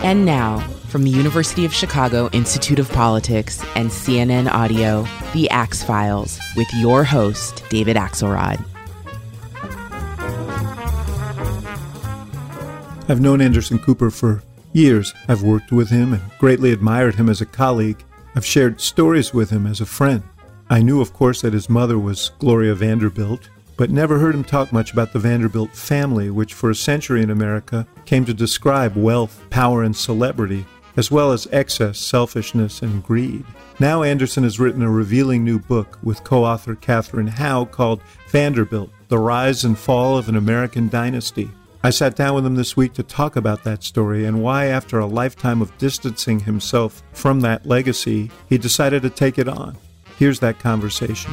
And now, from the University of Chicago Institute of Politics and CNN Audio, The Axe Files, with your host, David Axelrod. I've known Anderson Cooper for years. I've worked with him and greatly admired him as a colleague. I've shared stories with him as a friend. I knew, of course, that his mother was Gloria Vanderbilt, but never heard him talk much about the Vanderbilt family, which for a century in America came to describe wealth, power, and celebrity, as well as excess, selfishness, and greed. Now Anderson has written a revealing new book with co-author Katherine Howe called Vanderbilt, The Rise and Fall of an American Dynasty. I sat down with him this week to talk about that story and why, after a lifetime of distancing himself from that legacy, he decided to take it on. Here's that conversation.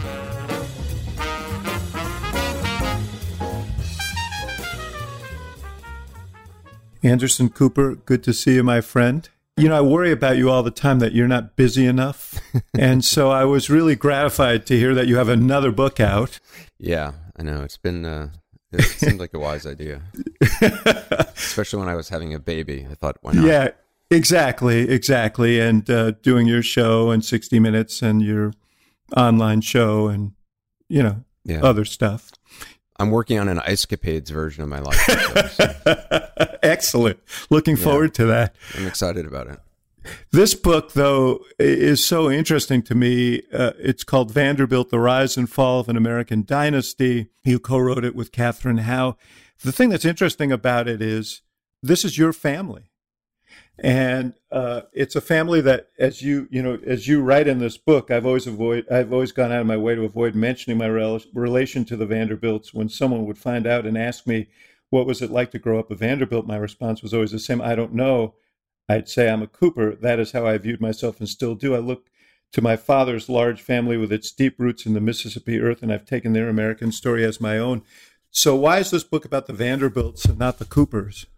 Anderson Cooper, good to see you, my friend. You know, I worry about you all the time that you're not busy enough. And so I was really gratified to hear that you have another book out. Yeah, I know. It's been, it seemed like a wise idea. Especially when I was having a baby. I thought, why not? Yeah, exactly. And doing your show and 60 Minutes and your online show and, other stuff. I'm working on an Ice Capades version of my life. So. Excellent. Looking forward to that. I'm excited about it. This book, though, is so interesting to me. It's called Vanderbilt, The Rise and Fall of an American Dynasty. You co-wrote it with Katherine Howe. The thing that's interesting about it is this is your family. And it's a family that, as you write in this book, I've always gone out of my way to avoid mentioning my relation to the Vanderbilts. When someone would find out and ask me, what was it like to grow up a Vanderbilt? My response was always the same. I don't know. I'd say I'm a Cooper. That is how I viewed myself and still do. I look to my father's large family with its deep roots in the Mississippi earth, and I've taken their American story as my own. So why is this book about the Vanderbilts and not the Coopers?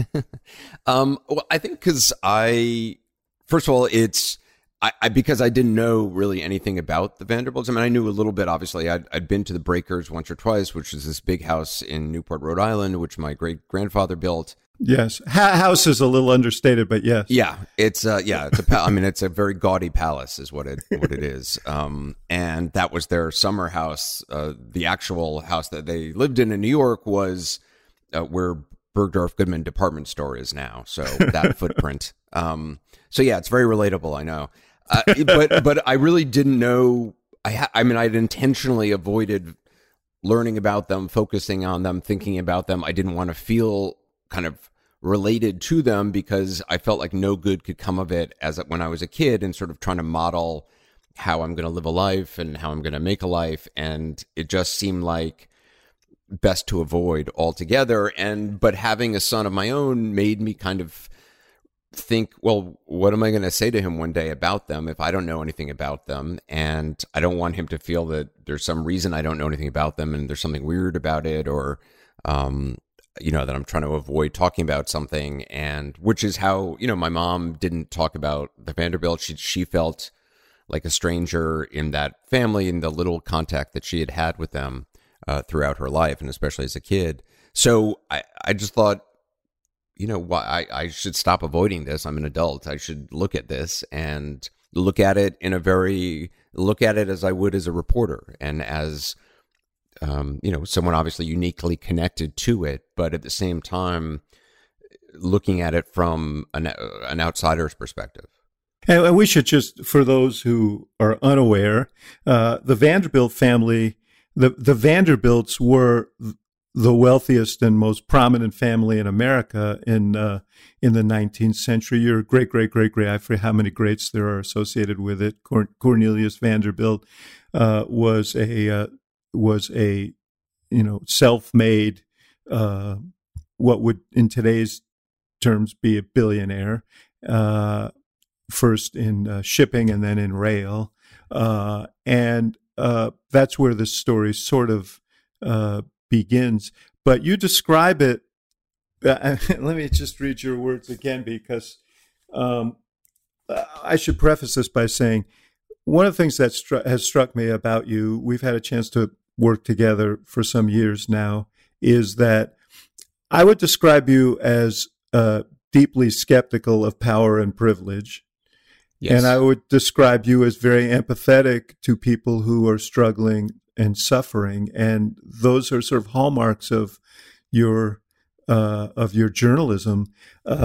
Well, I think because first of all, it's because I didn't know really anything about the Vanderbilts. I mean, I knew a little bit, obviously. I'd been to the Breakers once or twice, which is this big house in Newport, Rhode Island, which my great grandfather built. Yes. House is a little understated, but yes. Yeah. It's it's a very gaudy palace is what it is. And that was their summer house. The actual house that they lived in New York was where Bergdorf Goodman department store is now. So that footprint. So yeah, it's very relatable. I know. But I really didn't know. I'd intentionally avoided learning about them, focusing on them, thinking about them. I didn't want to feel kind of related to them because I felt like no good could come of it when I was a kid and sort of trying to model how I'm going to live a life and how I'm going to make a life. And it just seemed like best to avoid altogether. But having a son of my own made me kind of think, well, what am I going to say to him one day about them if I don't know anything about them? And I don't want him to feel that there's some reason I don't know anything about them and there's something weird about it, or, that I'm trying to avoid talking about something. And which is how, my mom didn't talk about the Vanderbilt. She felt like a stranger in that family and the little contact that she had had with them throughout her life, and especially as a kid. So I just thought, I should stop avoiding this. I'm an adult. I should look at this and look at it as I would as a reporter and as, someone obviously uniquely connected to it, but at the same time, looking at it from an outsider's perspective. And we should just, for those who are unaware, the Vanderbilt family, the Vanderbilts were the wealthiest and most prominent family in America in the 19th century. Your great, I forget how many greats there are associated with it. Cornelius Vanderbilt was a self-made, what would in today's terms be a billionaire, first in shipping and then in rail. And that's where this story sort of begins. But you describe it, let me just read your words again, because I should preface this by saying one of the things that has struck me about you, we've had a chance to work together for some years now, is that I would describe you as deeply skeptical of power and privilege. Yes. And I would describe you as very empathetic to people who are struggling and suffering. And those are sort of hallmarks of your journalism.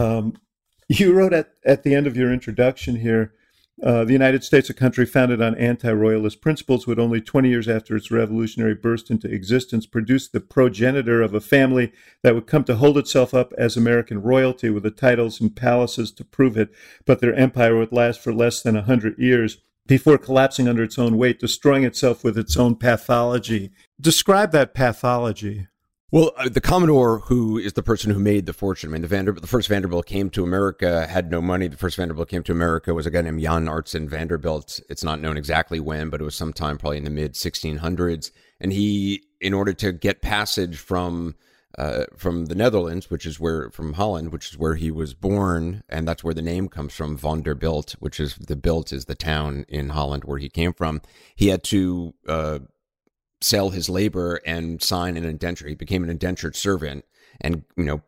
You wrote at the end of your introduction here, the United States, a country founded on anti-royalist principles, would only 20 years after its revolutionary burst into existence produce the progenitor of a family that would come to hold itself up as American royalty with the titles and palaces to prove it, but their empire would last for less than 100 years before collapsing under its own weight, destroying itself with its own pathology. Describe that pathology. Well, the Commodore, who is the person who made the fortune, I mean, the first Vanderbilt came to America, had no money. The first Vanderbilt came to America was a guy named Jan Artson Vanderbilt. It's not known exactly when, but it was sometime probably in the mid 1600s. And he, in order to get passage from the Netherlands, from Holland, which is where he was born, and that's where the name comes from, Vanderbilt, which is the Bilt is the town in Holland where he came from. He had to sell his labor and sign an indenture. He became an indentured servant, and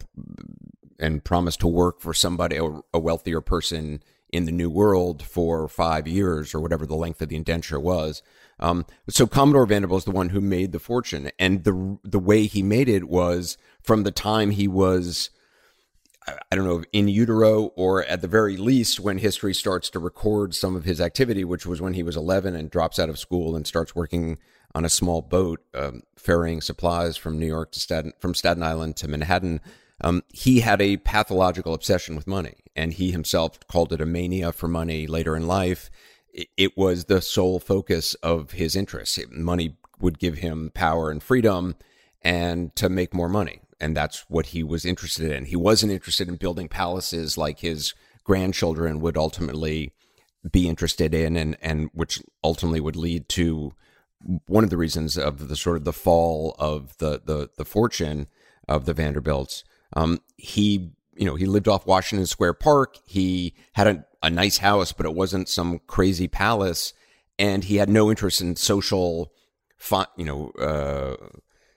and promised to work for somebody, a wealthier person in the New World for 5 years or whatever the length of the indenture was. So Commodore Vanderbilt is the one who made the fortune, and the way he made it was from the time he was, I don't know, in utero, or at the very least when history starts to record some of his activity, which was when he was 11 and drops out of school and starts working on a small boat, ferrying supplies from New York to from Staten Island to Manhattan. He had a pathological obsession with money, and he himself called it a mania for money later in life. It was the sole focus of his interests. Money would give him power and freedom and to make more money. And that's what he was interested in. He wasn't interested in building palaces like his grandchildren would ultimately be interested in, and which ultimately would lead to one of the reasons of the sort of the fall of the fortune of the Vanderbilts. He lived off Washington Square Park. He had a nice house, but it wasn't some crazy palace, and he had no interest in social, the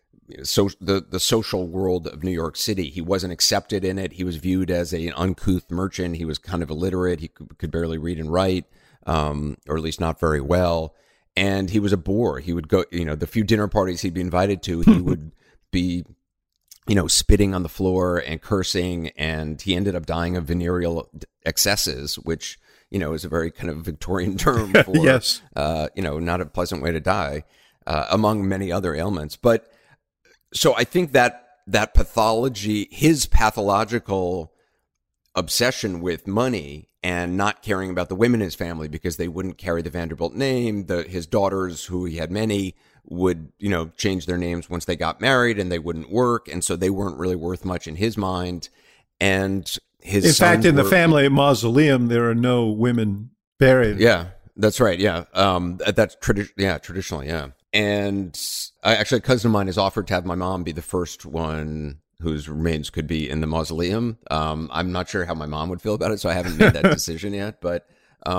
social world of New York City. He wasn't accepted in it. He was viewed as an uncouth merchant. He was kind of illiterate. He could barely read and write, or at least not very well. And he was a bore. He would go, the few dinner parties he'd be invited to, he would be, spitting on the floor and cursing. And he ended up dying of venereal excesses, which, is a very kind of Victorian term for, yes. Not a pleasant way to die, among many other ailments. But so I think that pathology, his pathological obsession with money and not caring about the women in his family because they wouldn't carry the Vanderbilt name. His daughters, who he had many, would, change their names once they got married, and they wouldn't work. And so they weren't really worth much in his mind. And in fact, in the family mausoleum, there are no women buried. Yeah, that's right. Yeah. That's traditionally. Yeah. And actually, a cousin of mine has offered to have my mom be the first one whose remains could be in the mausoleum. I'm not sure how my mom would feel about it, so I haven't made that decision yet. But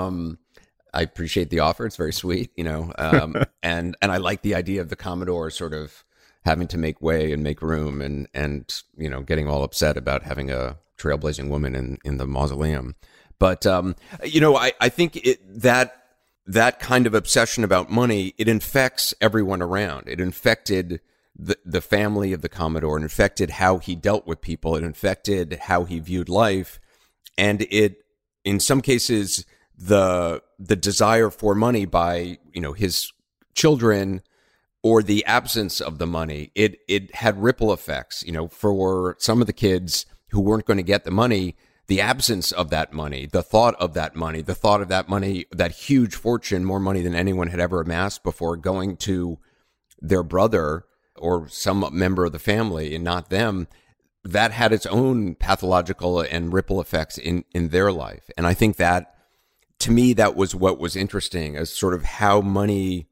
I appreciate the offer; it's very sweet, and I like the idea of the Commodore sort of having to make way and make room, and getting all upset about having a trailblazing woman in the mausoleum. But I think that kind of obsession about money, it infects everyone around. It infected the family of the Commodore. It infected how he dealt with people. It infected how he viewed life. And it, in some cases, the desire for money by, his children, or the absence of the money, it had ripple effects. For some of the kids who weren't going to get the money, the absence of that money, the thought of that money, that huge fortune, more money than anyone had ever amassed before, going to their brother or some member of the family and not them, that had its own pathological and ripple effects in their life. And I think that, to me, that was what was interesting, as sort of how money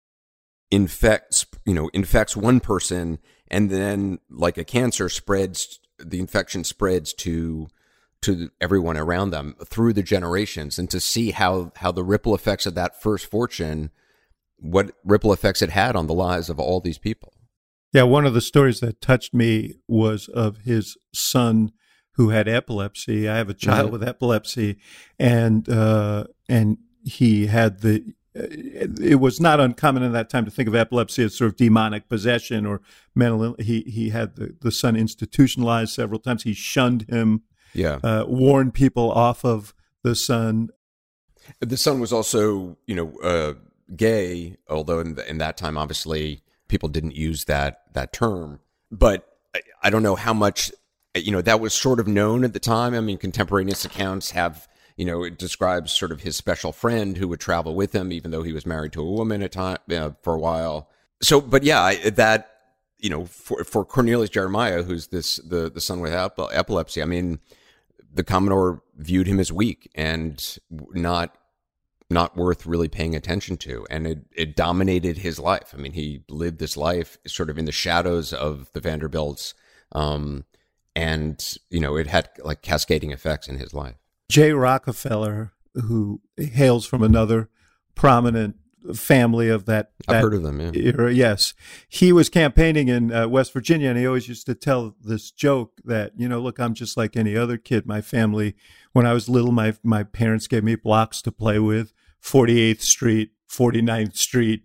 infects one person, and then, like a cancer, the infection spreads to everyone around them through the generations, and to see how the ripple effects of that first fortune, what ripple effects it had on the lives of all these people. Yeah, one of the stories that touched me was of his son who had epilepsy. I have a child with epilepsy, and he had it was not uncommon in that time to think of epilepsy as sort of demonic possession or mental. He had the son institutionalized several times. He shunned him. Warned people off of the son. The son was also, gay, although in that time, obviously, people didn't use that term. But I don't know how much, that was sort of known at the time. I mean, contemporaneous accounts have, it describes sort of his special friend who would travel with him, even though he was married to a woman at time for a while. So, but yeah, for Cornelius Jeremiah, who's the son with epilepsy, I mean, the Commodore viewed him as weak and not worth really paying attention to. And it dominated his life. I mean, he lived this life sort of in the shadows of the Vanderbilts. And, it had like cascading effects in his life. Jay Rockefeller, who hails from another prominent family of that I've heard of them, yeah. era, yes. He was campaigning in West Virginia, and he always used to tell this joke that, look, I'm just like any other kid. My family, when I was little, my parents gave me blocks to play with, 48th Street, 49th Street,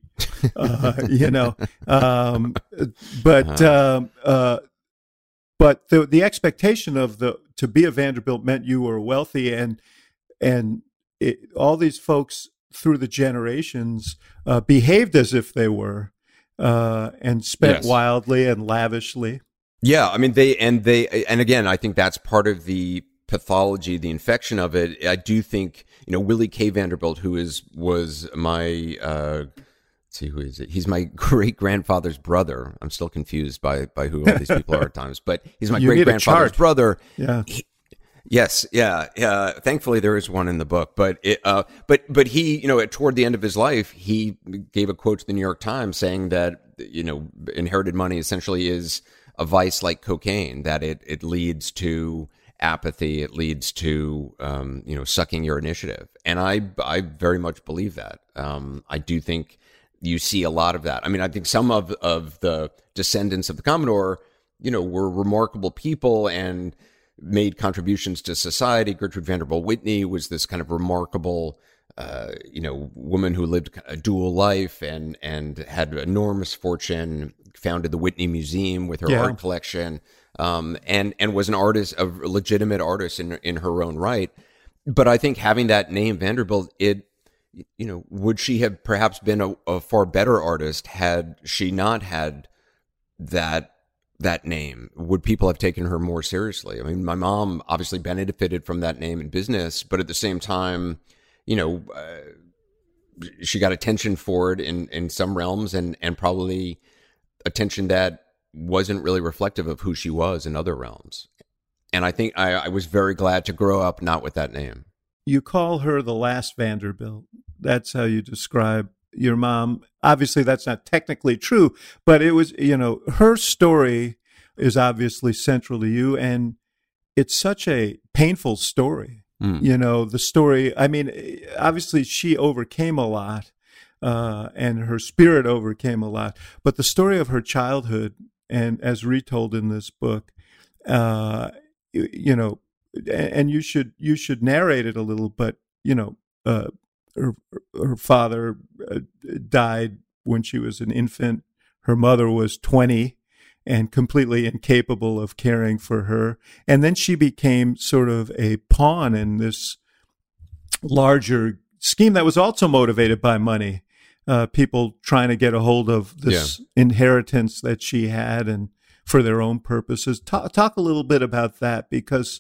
but the expectation of to be a Vanderbilt meant you were wealthy, and all these folks through the generations behaved as if they were, and spent wildly and lavishly. Yeah, I mean and again, I think that's part of the pathology, the infection of it. I do think Willie K. Vanderbilt, who was my let's see, who is it? He's my great grandfather's brother. I'm still confused by who all these people are at times, but he's my great grandfather's brother. Yeah. Yes, yeah. Thankfully, there is one in the book, but he, toward the end of his life, he gave a quote to the New York Times saying that inherited money essentially is a vice like cocaine, that it leads to apathy, it leads to sucking your initiative, and I very much believe that. I do think you see a lot of that. I mean, I think some of the descendants of the Commodore, were remarkable people and made contributions to society. Gertrude Vanderbilt Whitney was this kind of remarkable, woman who lived a dual life and had enormous fortune, founded the Whitney Museum with her art collection, and was an artist, a legitimate artist in her own right. But I think having that name Vanderbilt, would she have perhaps been a far better artist had she not had that name? Would people have taken her more seriously? I mean, my mom obviously benefited from that name in business, but at the same time, she got attention for it in some realms, and probably attention that wasn't really reflective of who she was in other realms. And I think I was very glad to grow up not with that name. You call her the last Vanderbilt. That's how you describe your mom. Obviously, that's not technically true, but it was, her story is obviously central to you, and it's such a painful story. The story, I mean, obviously she overcame a lot, and her spirit overcame a lot, but the story of her childhood, and as retold in this book, and you should narrate it a little, but, her father died when she was an infant. Her mother was 20 and completely incapable of caring for her. And then she became sort of a pawn in this larger scheme that was also motivated by money. People trying to get a hold of this inheritance that she had and for their own purposes. Talk a little bit about that, because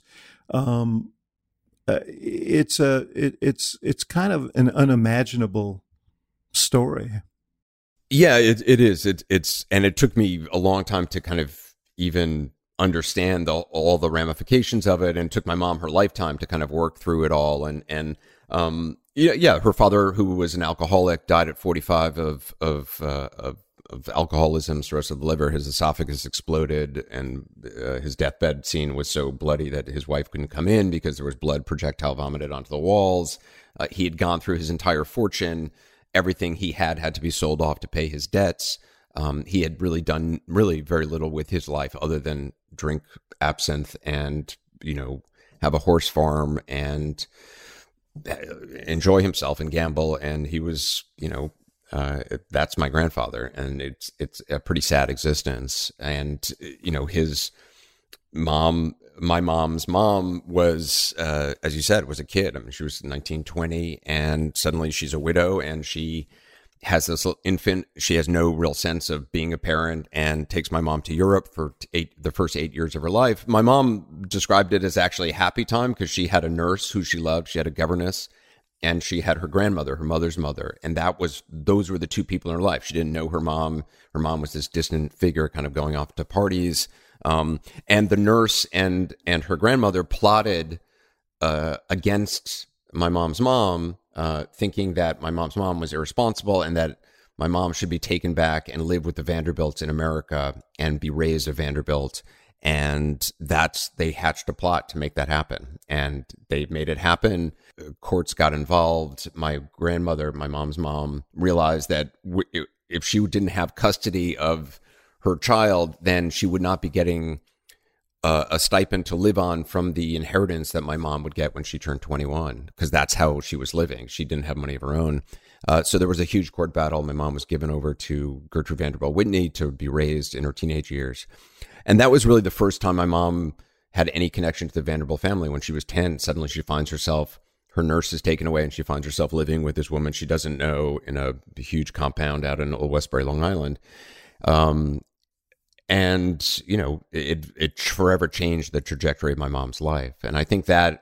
it's kind of an unimaginable story. Yeah, it is. And it took me a long time to kind of even understand all the ramifications of it, and it took my mom her lifetime to kind of work through it all. And her father, who was an alcoholic, died at 45 of alcoholism, cirrhosis of the liver. His esophagus exploded, and his deathbed scene was so bloody that his wife couldn't come in because there was blood projectile vomited onto the walls. He had gone through his entire fortune. Everything he had to be sold off to pay his debts. He had really done very little with his life other than drink absinthe and have a horse farm and enjoy himself and gamble. And he was, that's my grandfather, and it's a pretty sad existence. And, his mom, my mom's mom was, as you said, was a kid. I mean, she was 19, 20, and suddenly she's a widow, and she has this little infant. She has no real sense of being a parent, and takes my mom to Europe for the first 8 years of her life. My mom described it as actually a happy time because she had a nurse who she loved. She had a governess, and she had her grandmother, her mother's mother. And those were the two people in her life. She didn't know her mom. Her mom was this distant figure kind of going off to parties. And the nurse and her grandmother plotted against my mom's mom, thinking that my mom's mom was irresponsible and that my mom should be taken back and live with the Vanderbilts in America and be raised a Vanderbilt. And they hatched a plot to make that happen. And they made it happen. Courts got involved. My grandmother, my mom's mom, realized that if she didn't have custody of her child, then she would not be getting a stipend to live on from the inheritance that my mom would get when she turned 21, because that's how she was living. She didn't have money of her own. So there was a huge court battle. My mom was given over to Gertrude Vanderbilt Whitney to be raised in her teenage years. And that was really the first time my mom had any connection to the Vanderbilt family. When she was 10, suddenly she finds herself, her nurse is taken away, and she finds herself living with this woman she doesn't know in a huge compound out in Old Westbury, Long Island. And, it forever changed the trajectory of my mom's life. And I think that,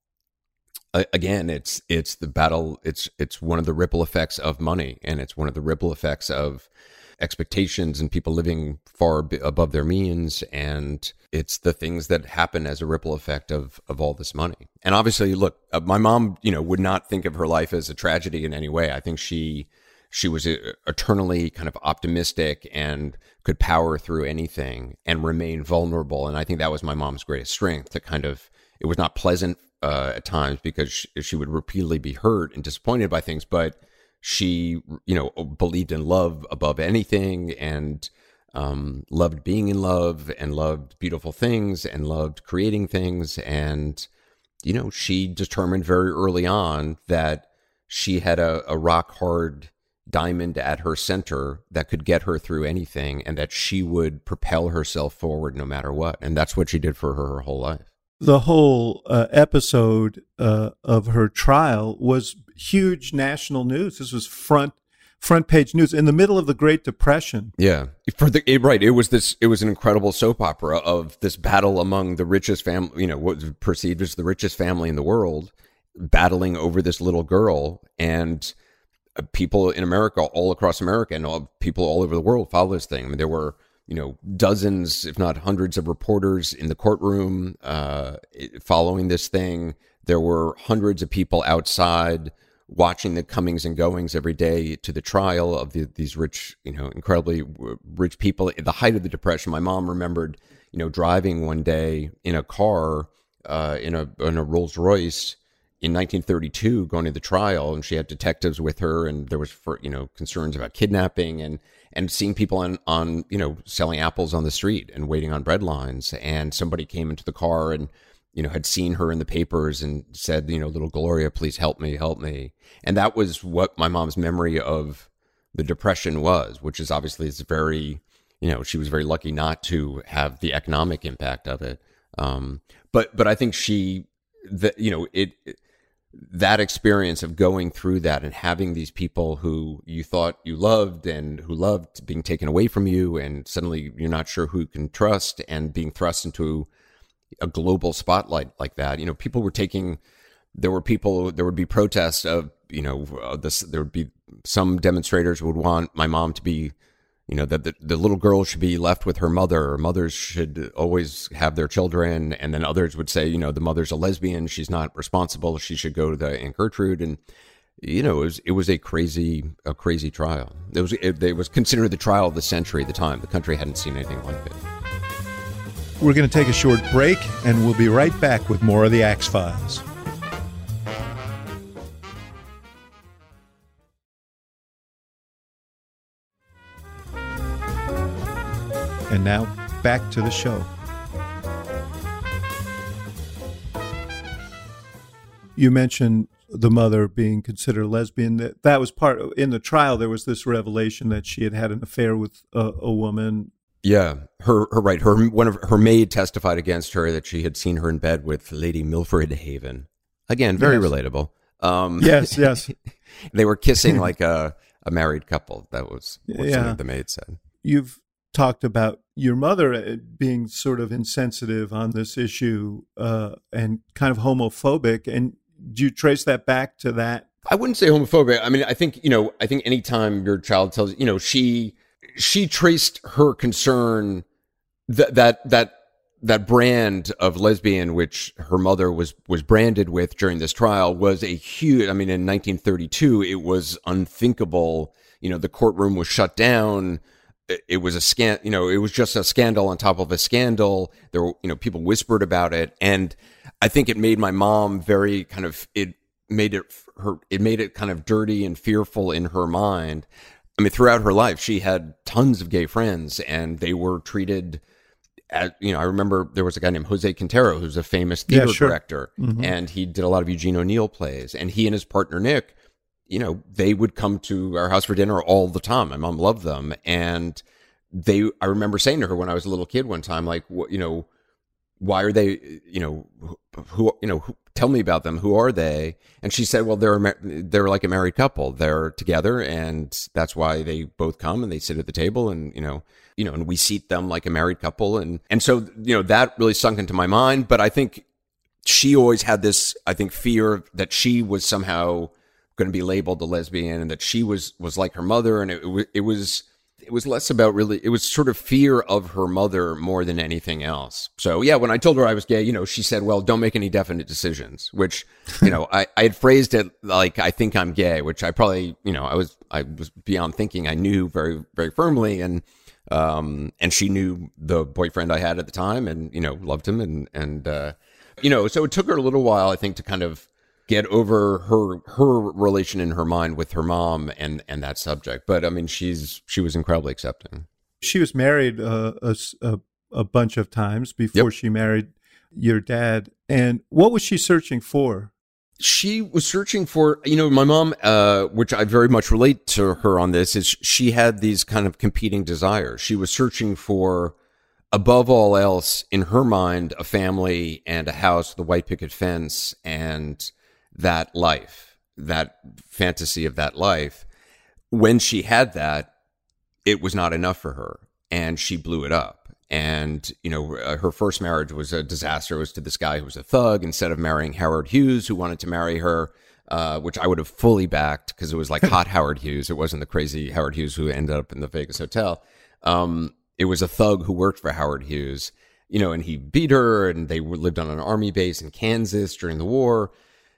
again, it's the battle. It's one of the ripple effects of money, and it's one of the ripple effects of expectations and people living far above their means. And it's the things that happen as a ripple effect of all this money. And obviously, look, my mom, would not think of her life as a tragedy in any way. I think she was eternally kind of optimistic and could power through anything and remain vulnerable. And I think that was my mom's greatest strength, to kind of, it was not pleasant at times because she would repeatedly be hurt and disappointed by things, but she, believed in love above anything, and loved being in love, and loved beautiful things, and loved creating things. And, she determined very early on that she had a rock hard diamond at her center that could get her through anything, and that she would propel herself forward no matter what. And that's what she did for her whole life. The whole episode of her trial was huge national news. This was front page news in the middle of the Great Depression. Yeah, right. It was an incredible soap opera of this battle among the richest family, what was perceived as the richest family in the world, battling over this little girl. And people in America, all across America, and people all over the world follow this thing. I mean, there were, dozens, if not hundreds, of reporters in the courtroom following this thing. There were hundreds of people outside watching the comings and goings every day to the trial of these rich, incredibly rich people at the height of the Depression. My mom remembered, driving one day in a car, in a Rolls Royce in 1932, going to the trial, and she had detectives with her, and there was, concerns about kidnapping, and seeing people on selling apples on the street and waiting on bread lines. And somebody came into the car and, had seen her in the papers and said, little Gloria, please help me. And that was what my mom's memory of the Depression was, which is obviously it's very, she was very lucky not to have the economic impact of it. But I think that experience of going through that and having these people who you thought you loved and who loved being taken away from you, and suddenly you're not sure who you can trust, and being thrust into a global spotlight like that. There would be protests of, there would be some demonstrators would want my mom to be, that the little girl should be left with her mother, or mothers should always have their children. And then others would say, the mother's a lesbian, she's not responsible, she should go to the Aunt Gertrude. And, it was a crazy trial. It was considered the trial of the century at the time. The country hadn't seen anything like it. We're going to take a short break, and we'll be right back with more of the Axe Files. And now, back to the show. You mentioned the mother being considered lesbian. That was part in the trial. There was this revelation that she had had an affair with a woman. Yeah, one of her maid testified against her that she had seen her in bed with Lady Milford Haven. Again, very relatable. Yes. They were kissing like a married couple. That was what some of the maid said. You've talked about your mother being sort of insensitive on this issue and kind of homophobic. And do you trace that back to that? I wouldn't say homophobic. I mean, I think anytime your child tells, she traced her concern that brand of lesbian, which her mother was branded with during this trial, was a huge, I mean, in 1932, it was unthinkable. The courtroom was shut down. It was it was just a scandal on top of a scandal. There were, people whispered about it. And I think it made my mom very it made it kind of dirty and fearful in her mind. I mean, throughout her life, she had tons of gay friends, and they were treated as, I remember there was a guy named Jose Quintero, who's a famous theater director, and he did a lot of Eugene O'Neill plays. And he and his partner, Nick, they would come to our house for dinner all the time. My mom loved them. And I remember saying to her when I was a little kid one time, like, why are they, tell me about them. Who are they? And she said, well, they're like a married couple. They're together, and that's why they both come and they sit at the table, and, and we seat them like a married couple. And so, that really sunk into my mind. But I think she always had this, fear that she was somehow going to be labeled a lesbian, and that she was like her mother. And it was less about it was sort of fear of her mother more than anything else. So yeah, when I told her I was gay, she said, well, don't make any definite decisions, which, I had phrased it like, I think I'm gay, which I probably, I was beyond thinking. I knew very, very firmly. And she knew the boyfriend I had at the time, and, loved him. And so it took her a little while, I think, to kind of get over her relation in her mind with her mom and that subject. But I mean, she was incredibly accepting. She was married a bunch of times before she married your dad. And what was she searching for? She was searching for, my mom, which I very much relate to her on this, is she had these kind of competing desires. She was searching for, above all else, in her mind, a family and a house with a white picket fence and that life, that fantasy of that life. When she had that, it was not enough for her, and she blew it up. And, her first marriage was a disaster. It was to this guy who was a thug, instead of marrying Howard Hughes, who wanted to marry her, which I would have fully backed, because it was like hot Howard Hughes. It wasn't the crazy Howard Hughes who ended up in the Vegas hotel. It was a thug who worked for Howard Hughes, and he beat her, and they lived on an army base in Kansas during the war.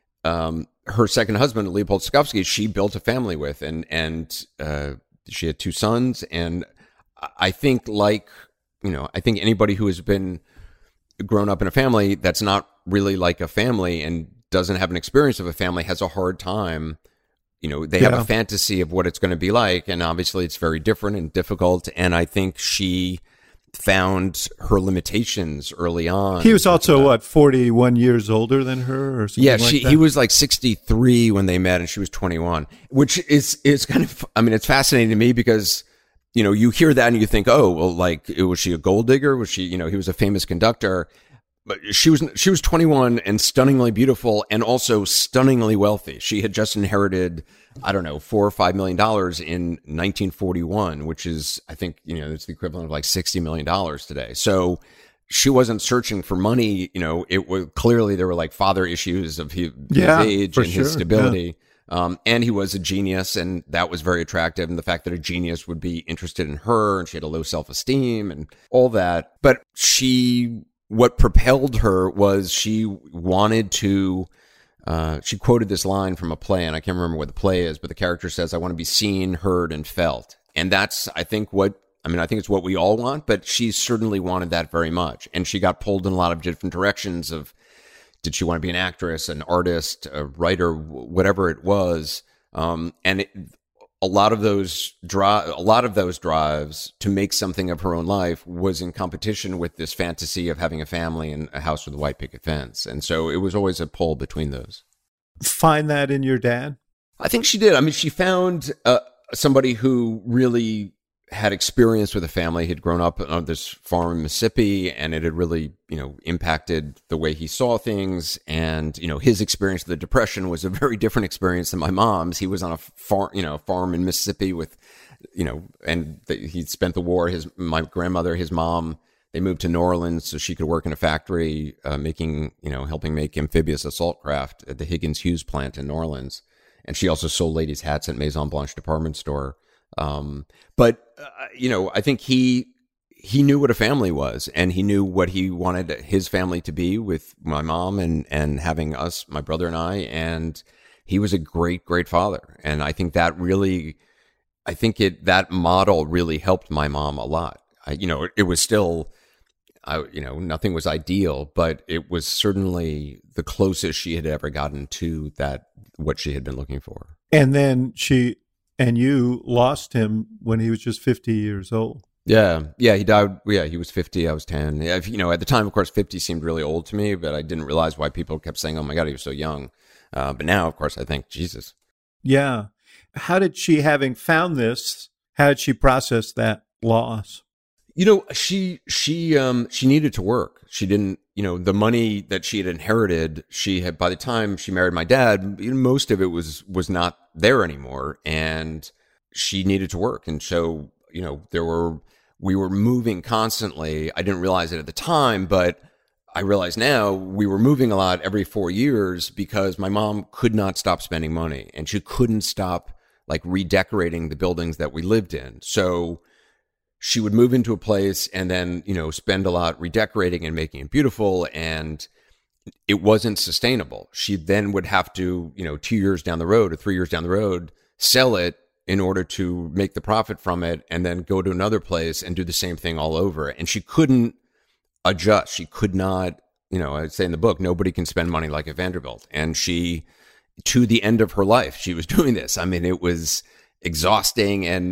Her second husband, Leopold Stokowski, she built a family with, and she had two sons. And I think, I think anybody who has been grown up in a family that's not really like a family and doesn't have an experience of a family has a hard time. They have a fantasy of what it's going to be like, and obviously it's very different and difficult. And I think she found her limitations early on. He was also 41 years older than her, or something like that? He was like 63 when they met, and she was 21, which is kind of, I mean, it's fascinating to me because, you hear that and you think, oh, well, like, was she a gold digger? Was she, he was a famous conductor, but she was 21 and stunningly beautiful, and also stunningly wealthy. She had just inherited, I don't know, $4 or $5 million in 1941, which is, I think, it's the equivalent of like $60 million today. So she wasn't searching for money. It was clearly there were like father issues of his age and his stability. Yeah. And he was a genius, and that was very attractive. And the fact that a genius would be interested in her, and she had a low self-esteem and all that. But what propelled her was she wanted to, she quoted this line from a play, and I can't remember what the play is, but the character says, I want to be seen, heard, and felt. And that's, I think it's what we all want, but she certainly wanted that very much. And she got pulled in a lot of different directions of, did she want to be an actress, an artist, a writer, whatever it was. A lot of those drives to make something of her own life was in competition with this fantasy of having a family and a house with a white picket fence. And so it was always a pull between those. find that in your dad? I think she did. I mean, she found somebody who really had experience with a family. He'd grown up on this farm in Mississippi, and it had really, impacted the way he saw things. And, his experience of the Depression was a very different experience than my mom's. He was on a farm in Mississippi with, he'd spent the war. My grandmother, his mom, they moved to New Orleans so she could work in a factory, helping make amphibious assault craft at the Higgins Hughes plant in New Orleans. And she also sold ladies' hats at Maison Blanche department store. But I think he knew what a family was, and he knew what he wanted his family to be with my mom and having us, my brother and I, and he was a great, great father. And I think that model really helped my mom a lot. It was still, nothing was ideal, but it was certainly the closest she had ever gotten to what she had been looking for. And then you lost him when he was just 50 years old. Yeah, he died. Yeah, he was 50. I was 10. At the time, of course, 50 seemed really old to me, but I didn't realize why people kept saying, "Oh my God, he was so young." But now, of course, I think, Jesus. Yeah. How did she, having found this, how did she process that loss? She needed to work. She didn't, the money that she had inherited, by the time she married my dad, most of it was not there anymore. And she needed to work. And so, we were moving constantly. I didn't realize it at the time, but I realize now we were moving a lot every 4 years because my mom could not stop spending money, and she couldn't stop redecorating the buildings that we lived in. So she would move into a place and then, spend a lot redecorating and making it beautiful, and it wasn't sustainable. She then would have to, 2 years down the road or 3 years down the road, sell it in order to make the profit from it, and then go to another place and do the same thing all over. And she couldn't adjust. She could not, I say in the book, nobody can spend money like at Vanderbilt. And she, to the end of her life, she was doing this. I mean, it was exhausting and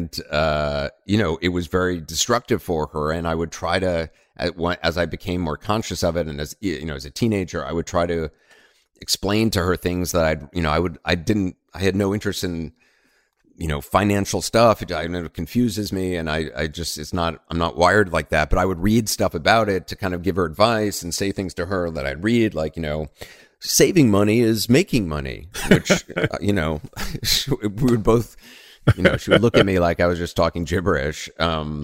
it was very destructive for her. And I would try to, as I became more conscious of it, and as as a teenager, I would try to explain to her things that I had no interest in, financial stuff. It confuses me, and I'm not wired like that. But I would read stuff about it to kind of give her advice and say things to her that I'd read, like, saving money is making money, which, we would both, she would look at me like I was just talking gibberish. So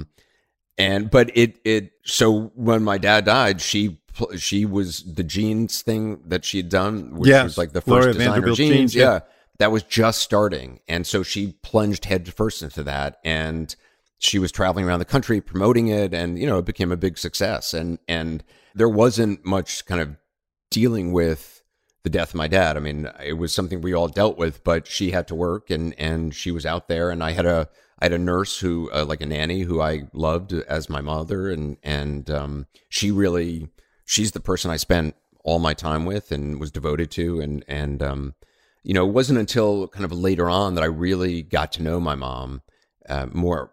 when my dad died, she was the jeans thing that she had done, which was like the first designer jeans. Yeah. That was just starting. And so she plunged head first into that, and she was traveling around the country promoting it, and, it became a big success. And there wasn't much kind of dealing with the death of my dad. I mean, it was something we all dealt with, but she had to work, and she was out there. And I had a nurse who, like a nanny, who I loved as my mother. And she's the person I spent all my time with and was devoted to. And it wasn't until kind of later on that I really got to know my mom more.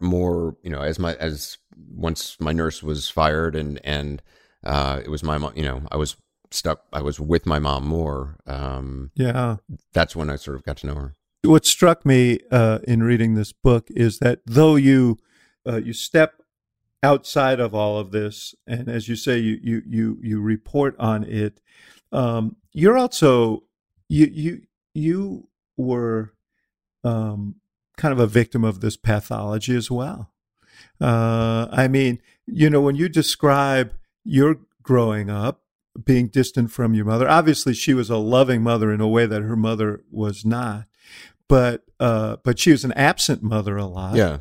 As once my nurse was fired, and it was my mom. I was with my mom more. That's when I sort of got to know her. What struck me in reading this book is that though you step outside of all of this, and as you say, you report on it, you're also you were kind of a victim of this pathology as well. I mean, when you describe your growing up, being distant from your mother, obviously she was a loving mother in a way that her mother was not, but she was an absent mother a lot. Yeah.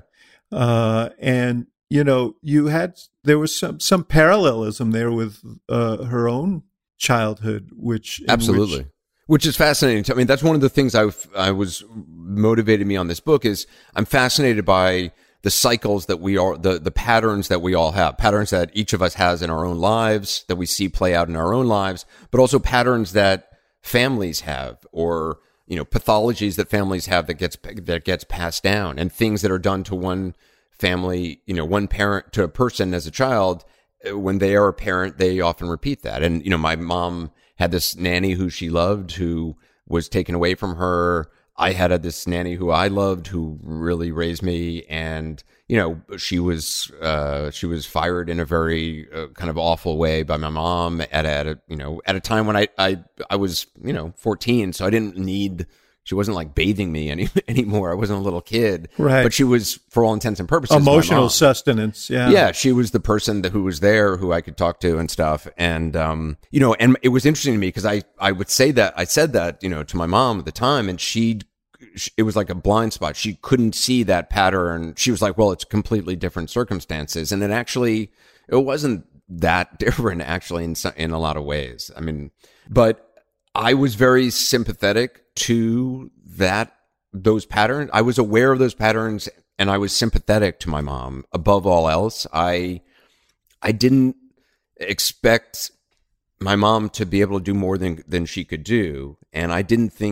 And there was some parallelism there with her own childhood, absolutely. Which is fascinating. I mean, that's one of the things I was motivated me on this book is I'm fascinated by the cycles that the patterns that we all have, patterns that each of us has in our own lives, that we see play out in our own lives, but also patterns that families have, or, pathologies that families have that gets passed down, and things that are done to one family, one parent to a person as a child. When they are a parent, they often repeat that. And, my mom had this nanny who she loved, who was taken away from her. I had this nanny who I loved, who really raised me, and she was fired in a very kind of awful way by my mom at a time when I was 14, so I didn't need. She wasn't like bathing me anymore. I wasn't a little kid, right? But she was, for all intents and purposes, emotional sustenance. Yeah, she was the person who was there, who I could talk to and stuff. And and it was interesting to me because I would say that I said that to my mom at the time, and it was like a blind spot. She couldn't see that pattern. She was like, "Well, it's completely different circumstances," and it wasn't that different actually in a lot of ways. I mean, but I was very sympathetic to those patterns. I was aware of those patterns, and I was sympathetic to my mom above all else. I didn't expect my mom to be able to do more than she could do, and I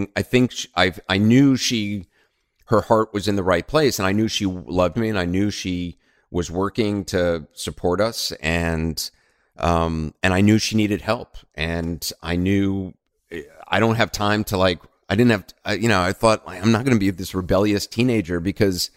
knew her heart was in the right place, and I knew she loved me, and I knew she was working to support us, and I knew she needed help, and I knew I don't have time to I thought I'm not going to be this rebellious teenager because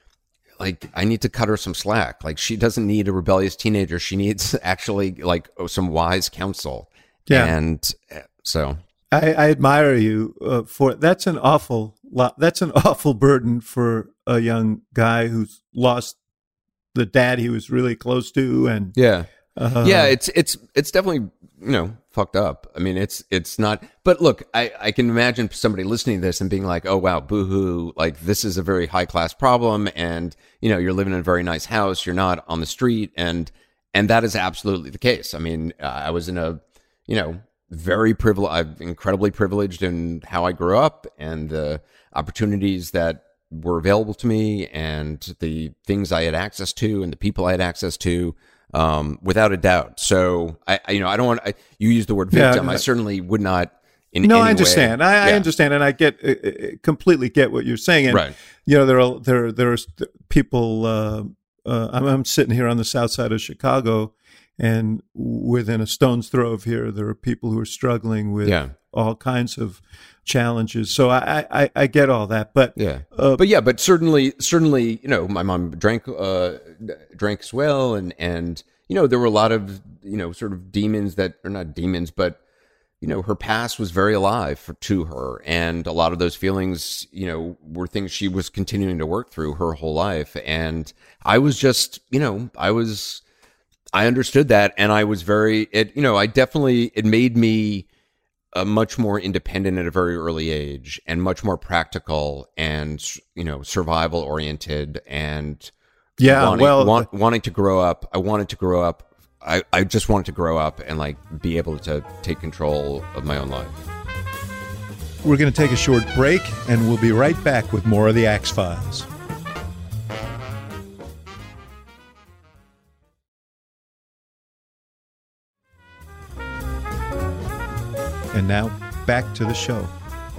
I need to cut her some slack. She doesn't need a rebellious teenager. She needs actually some wise counsel. Yeah. And so I admire you for that's an awful burden for a young guy who's lost the dad he was really close to. And it's definitely, fucked up. I mean, it's not, but look, I can imagine somebody listening to this and being like, oh, wow, boohoo. This is a very high class problem. And, you're living in a very nice house. You're not on the street. And that is absolutely the case. I mean, I was in a, very privileged, I'm incredibly privileged in how I grew up and the opportunities that were available to me and the things I had access to and the people I had access to. Without a doubt. So I don't want you use the word victim. I certainly would not. I understand. I understand, and I completely get what you're saying. And, right. There are people. I'm sitting here on the south side of Chicago, and within a stone's throw of here, there are people who are struggling with all kinds of challenges. So I get all that, but but certainly, my mom drank as well, and there were a lot of sort of demons that are not demons, but her past was very alive to her, and a lot of those feelings were things she was continuing to work through her whole life, and I was just I understood that, and I was it made me much more independent at a very early age and much more practical and, survival oriented and wanting to grow up. I wanted to grow up. I just wanted to grow up and be able to take control of my own life. We're going to take a short break and we'll be right back with more of the Axe Files. And now, back to the show.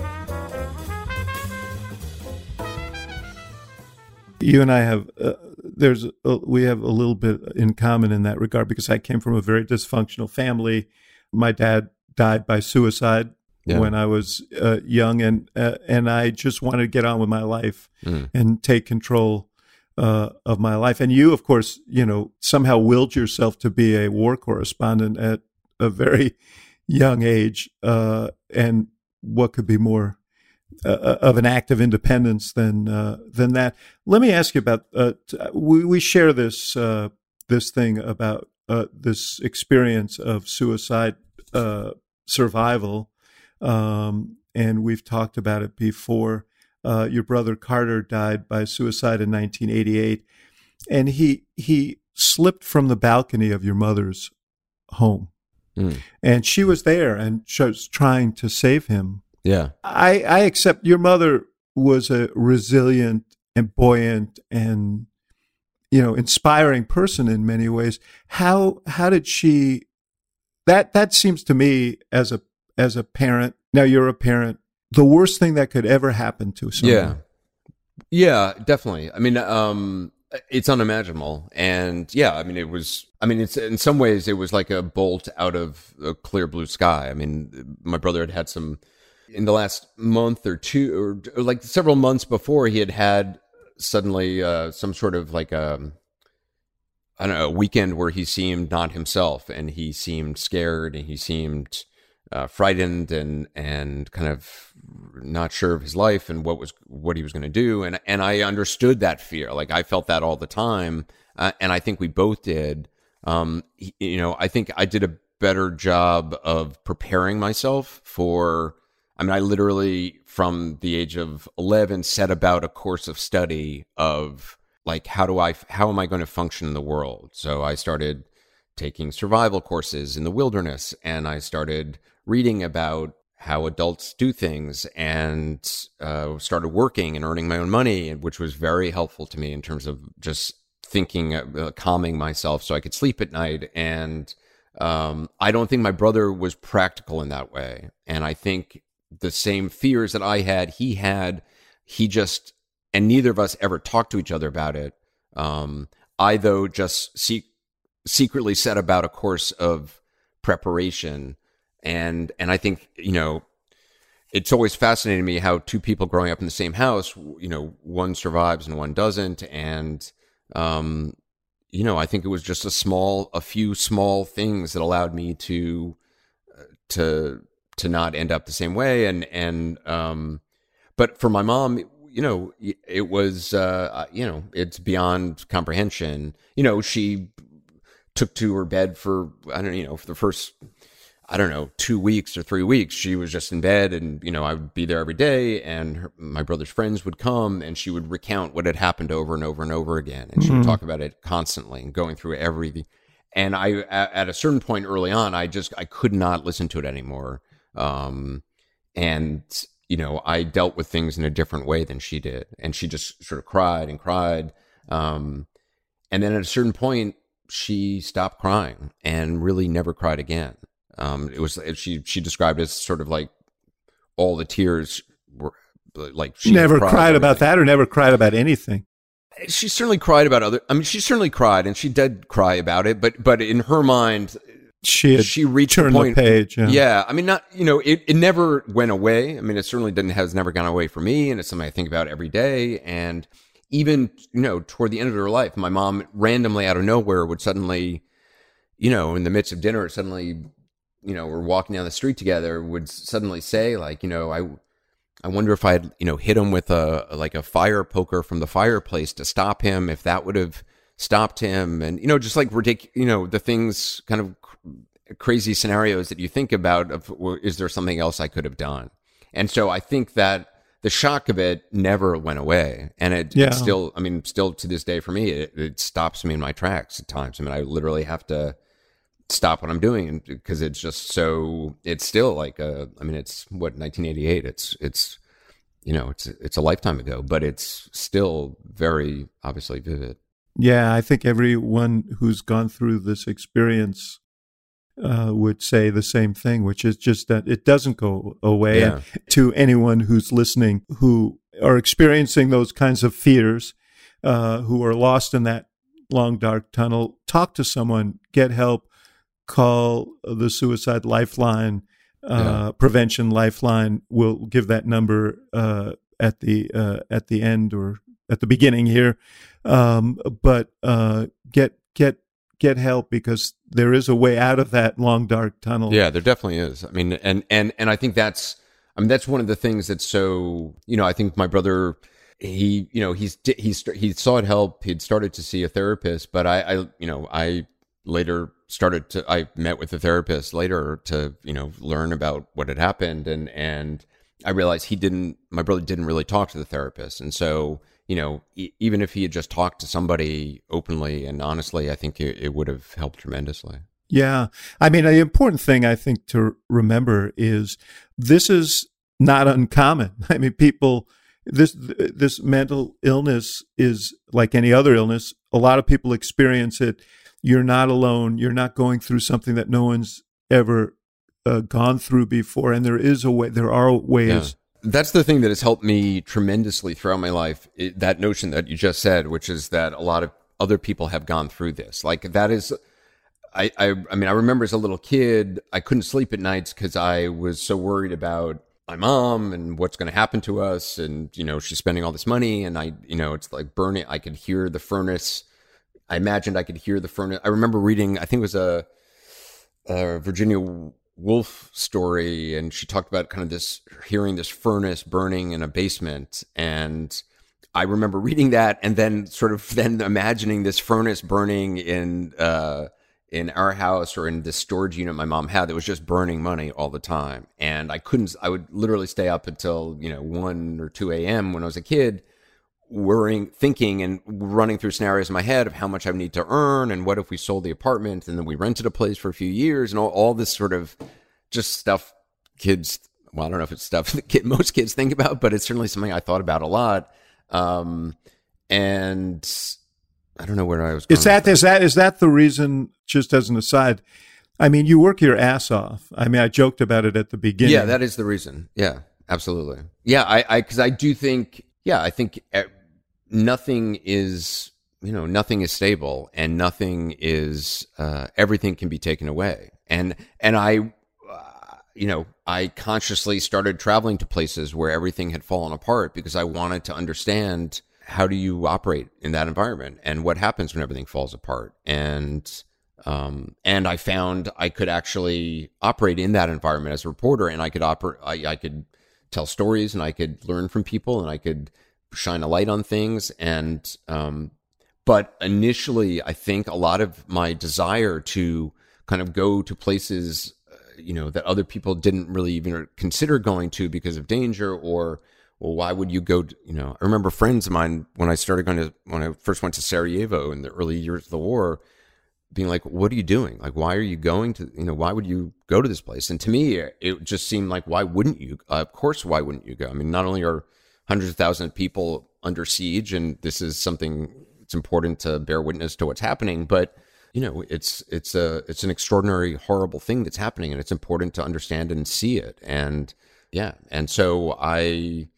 You and I have we have a little bit in common in that regard because I came from a very dysfunctional family. My dad died by suicide when I was young, and I just wanted to get on with my life and take control of my life. And you, of course, somehow willed yourself to be a war correspondent at a very young age, and what could be more of an act of independence than that? Let me ask you about. We share this thing about this experience of suicide survival, and we've talked about it before. Your brother Carter died by suicide in 1988, and he slipped from the balcony of your mother's home. And she was there and she was trying to save him. Yeah. I accept your mother was a resilient and buoyant and, inspiring person in many ways. How did she, that seems to me as a parent, now you're a parent, the worst thing that could ever happen to someone. Yeah, definitely. I mean, it's unimaginable. And it's in some ways it was like a bolt out of a clear blue sky. I mean, my brother had some in the last month or two, or like several months before, he had suddenly some sort of like I don't know, a weekend where he seemed not himself, and he seemed scared, and he seemed frightened, and kind of not sure of his life and what he was going to do. And I understood that fear. Like, I felt that all the time, and I think we both did. I think I did a better job of preparing myself for. I mean, I literally, from the age of 11, set about a course of study of, like, how am I going to function in the world? So I started taking survival courses in the wilderness, and I started reading about how adults do things, and started working and earning my own money, which was very helpful to me in terms of just thinking, calming myself so I could sleep at night. And I don't think my brother was practical in that way. And I think the same fears that I had, he just, and neither of us ever talked to each other about it. I, though, just secretly set about a course of preparation. And I think, it's always fascinated me how two people growing up in the same house, one survives and one doesn't. And, I think it was just a few small things that allowed me to not end up the same way. But for my mom, it was, it's beyond comprehension. She took to her bed for, for the first, 2 weeks or 3 weeks. She was just in bed, and, I would be there every day, and my brother's friends would come, and she would recount what had happened over and over and over again. And she would talk about it constantly and going through everything. And I, at a certain point early on, I could not listen to it anymore. I dealt with things in a different way than she did. And she just sort of cried and cried. And then at a certain point, she stopped crying and really never cried again. She described it as sort of like all the tears were like, she never cried about that, or never cried about anything. She certainly cried about she certainly cried, and she did cry about it, but in her mind, she reached turned the point. The page. Yeah. I mean, not, it never went away. I mean, it certainly has never gone away for me. And it's something I think about every day. And even, toward the end of her life, my mom randomly out of nowhere would suddenly, in the midst of dinner, suddenly, we're walking down the street together, would suddenly say, like, I wonder if I had, hit him with a fire poker from the fireplace to stop him, if that would have stopped him. And, just like ridiculous, the things, kind of crazy scenarios that you think about of, is there something else I could have done? And so I think that the shock of it never went away. And it's still, still to this day for me, it stops me in my tracks at times. I mean, I literally have to stop what I'm doing, because it's just it's still like it's 1988. It's a lifetime ago, but it's still very obviously vivid. Yeah, I think everyone who's gone through this experience would say the same thing, which is just that it doesn't go away. Yeah. And to anyone who's listening who are experiencing those kinds of fears, who are lost in that long, dark tunnel, talk to someone, get help, call the Suicide Lifeline, Prevention Lifeline. We'll give that number at the end or at the beginning here. But get help, because there is a way out of that long, dark tunnel. Yeah, there definitely is. I mean, and I think that's one of the things that's so, I think my brother, he sought help. He'd started to see a therapist, but I later I met with a therapist later to, learn about what had happened. And I realized my brother didn't really talk to the therapist. And so, even if he had just talked to somebody openly and honestly, I think it would have helped tremendously. Yeah. I mean, the important thing I think to remember is this is not uncommon. I mean, this mental illness is like any other illness. A lot of people experience it. You're not alone. You're not going through something that no one's ever gone through before. And there are ways. Yeah. That's the thing that has helped me tremendously throughout my life. That notion that you just said, which is that a lot of other people have gone through this. Like, that is, I remember as a little kid, I couldn't sleep at nights because I was so worried about my mom and what's going to happen to us. And, she's spending all this money and it's like burning. I could hear the furnace. I imagined I could hear the furnace. I remember reading, I think it was a Virginia Woolf story. And she talked about kind of hearing this furnace burning in a basement. And I remember reading that and then imagining this furnace burning in our house or in this storage unit my mom had that was just burning money all the time. And I would literally stay up until, 1 or 2 a.m. when I was a kid, worrying, thinking and running through scenarios in my head of how much I would need to earn and what if we sold the apartment and then we rented a place for a few years and all this sort of just stuff kids, well, I don't know if it's stuff that most kids think about, but it's certainly something I thought about a lot. And I don't know where I was going. Is that the reason, just as an aside, I mean, you work your ass off. I mean, I joked about it at the beginning. Yeah, that is the reason. Yeah, absolutely. Yeah, because I do think, I think nothing is stable and nothing is, everything can be taken away. And I consciously started traveling to places where everything had fallen apart because I wanted to understand how do you operate in that environment and what happens when everything falls apart. And I found I could actually operate in that environment as a reporter, and I could tell stories and I could learn from people and I could shine a light on things. And, but initially I think a lot of my desire to kind of go to places that other people didn't really even consider going to because of danger, or, well, why would you go to, I remember friends of mine when I first went to Sarajevo in the early years of the war, being like, what are you doing? Like, why are you going to, why would you go to this place? And to me, it just seemed like, why wouldn't you? Of course, why wouldn't you go? I mean, not only are hundreds of thousands of people under siege, and this is something it's important to bear witness to what's happening, but it's an extraordinary, horrible thing that's happening, and it's important to understand and see it. And so I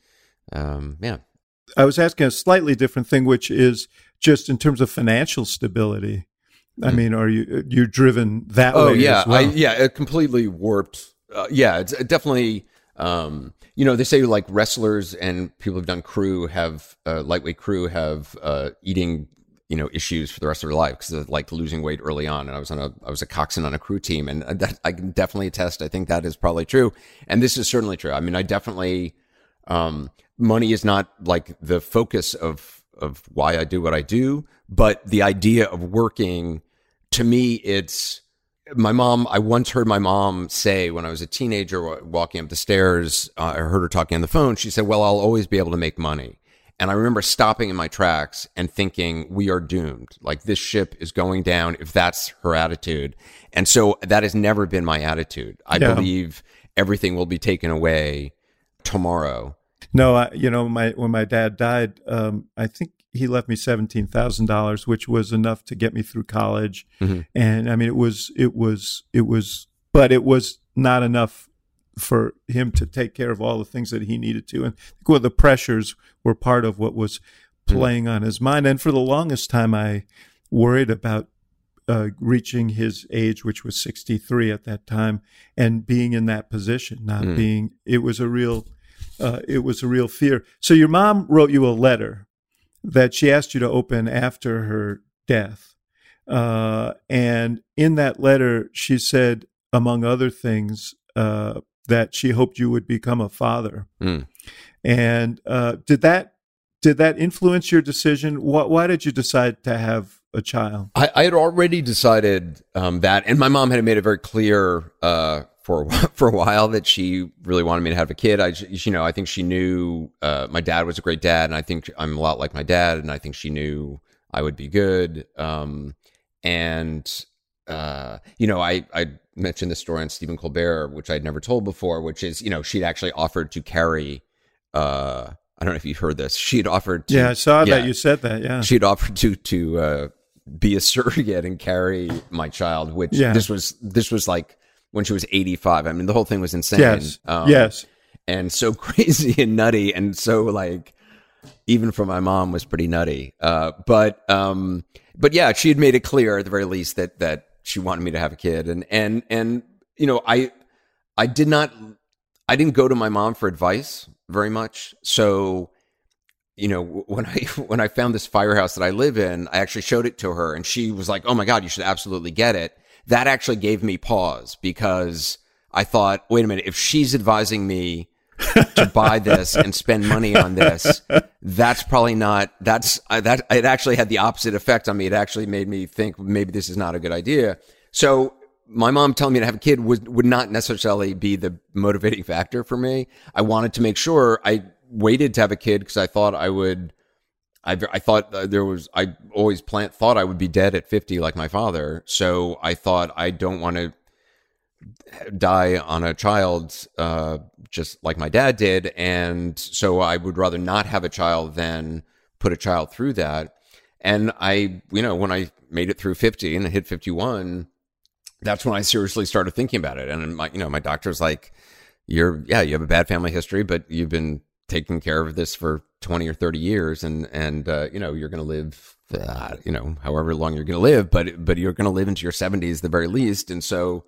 was asking a slightly different thing, which is just in terms of financial stability. I mean, are you're driven that way? Oh yeah, as well? It completely warped. It's definitely. They say like wrestlers and people who've done crew have lightweight crew have eating issues for the rest of their life because of like losing weight early on. And I was a coxswain on a crew team, and that I can definitely attest. I think that is probably true. And this is certainly true. I mean, I definitely, money is not like the focus of why I do what I do, but the idea of working, to me, it's my mom. I once heard my mom say when I was a teenager walking up the stairs, I heard her talking on the phone. She said, well, I'll always be able to make money. And I remember stopping in my tracks and thinking, we are doomed. Like, this ship is going down if that's her attitude. And so that has never been my attitude. I believe everything will be taken away tomorrow. No, when my dad died, I think he left me $17,000, which was enough to get me through college. Mm-hmm. And I mean, but it was not enough for him to take care of all the things that he needed to. And I think the pressures were part of what was playing on his mind. And for the longest time, I worried about reaching his age, which was 63 at that time, and being in that position, it was a real fear. So your mom wrote you a letter that she asked you to open after her death. And in that letter, she said, among other things, that she hoped you would become a father. And did that influence your decision? Why did you decide to have a child? I had already decided that, and my mom had made it very clear for a while that she really wanted me to have a kid. I think she knew my dad was a great dad, and I think I'm a lot like my dad, and I think she knew I would be good. I mentioned this story on Stephen Colbert, which I'd never told before, which is, she'd actually offered to carry, I don't know if you've heard this. She'd offered to. Yeah, I saw that. You said that. Yeah. She'd offered to be a surrogate and carry my child, which this was like when she was 85. I mean, the whole thing was insane. Yes. And so crazy and nutty. And so like, even for my mom was pretty nutty. But yeah, she had made it clear at the very least that she wanted me to have a kid. And I I didn't go to my mom for advice very much. So, when I found this firehouse that I live in, I actually showed it to her and she was like, "Oh my God, you should absolutely get it." That actually gave me pause because I thought, wait a minute, if she's advising me to buy this and spend money on this, that's probably not, it actually had the opposite effect on me. It actually made me think maybe this is not a good idea. So my mom telling me to have a kid would not necessarily be the motivating factor for me. I wanted to make sure I waited to have a kid because I thought I would. I thought I always thought I would be dead at 50 like my father. So I thought I don't want to die on a child just like my dad did. And so I would rather not have a child than put a child through that. And when I made it through 50 and I hit 51, that's when I seriously started thinking about it. And my doctor's like, you have a bad family history, but you've been taking care of this for 20 or 30 years and you're going to live, however long you're going to live, but you're going to live into your 70s at the very least. And so,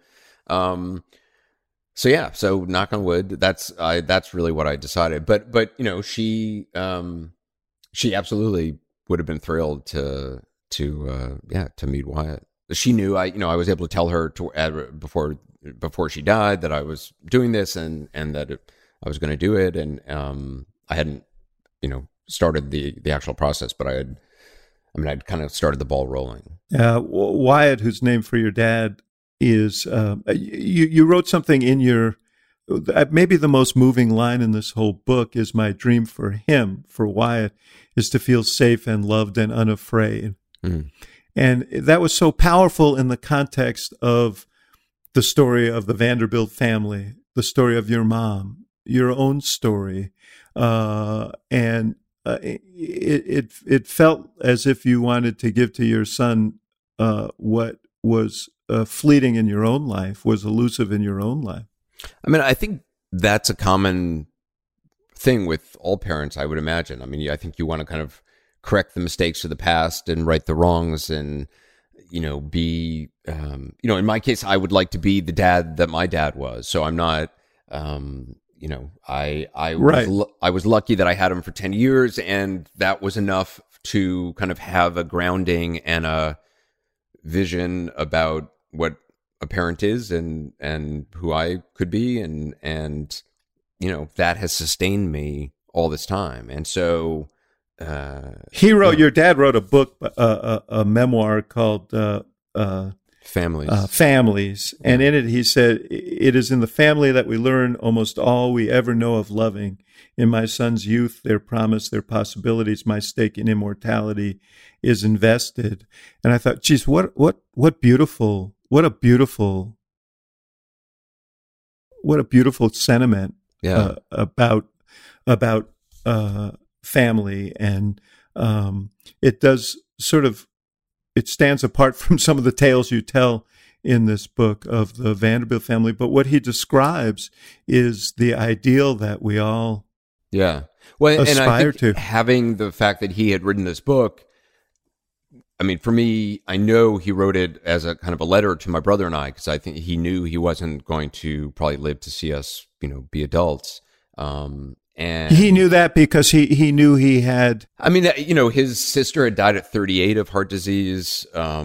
so knock on wood, that's really what I decided. But she absolutely would have been thrilled to meet Wyatt. She knew I was able to tell her before she died that I was doing this and that I was going to do it. And, I hadn't, started the actual process, but I'd kind of started the ball rolling. Wyatt, who's named for your dad, is, you wrote something in your, maybe the most moving line in this whole book is my dream for him, for Wyatt, is to feel safe and loved and unafraid. Mm. And that was so powerful in the context of the story of the Vanderbilt family, the story of your mom, your own story. It felt as if you wanted to give to your son what was fleeting in your own life, was elusive in your own life. I mean, I think that's a common thing with all parents, I would imagine. I mean, I think you want to kind of correct the mistakes of the past and right the wrongs and, be, in my case, I would like to be the dad that my dad was. So I'm not, I was lucky that I had him for 10 years and that was enough to kind of have a grounding and a vision about what a parent is and who I could be. And, that has sustained me all this time. And so, your dad wrote a book, a memoir called, Families. And in it, he said, "It is in the family that we learn almost all we ever know of loving. In my son's youth, their promise, their possibilities, my stake in immortality is invested." And I thought, geez, what a beautiful sentiment about family. And it does it stands apart from some of the tales you tell in this book of the Vanderbilt family. But what he describes is the ideal that we all aspire to. Having the fact that he had written this book, I mean, for me, I know he wrote it as a kind of a letter to my brother and I, because I think he knew he wasn't going to probably live to see us, be adults. And he knew that because he knew he had. I mean, his sister had died at 38 of heart disease.